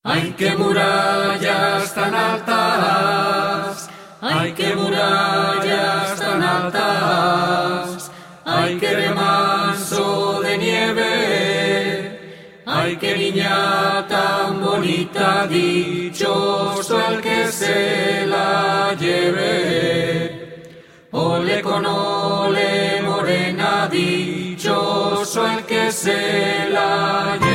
Ay, qué murallas tan altas, ay, qué murallas tan altas, ay, qué remanso de nieve, ay, qué niña tan bonita, dichoso el que se la lleve. Ole con ole, morena, dichoso el que se la lleve.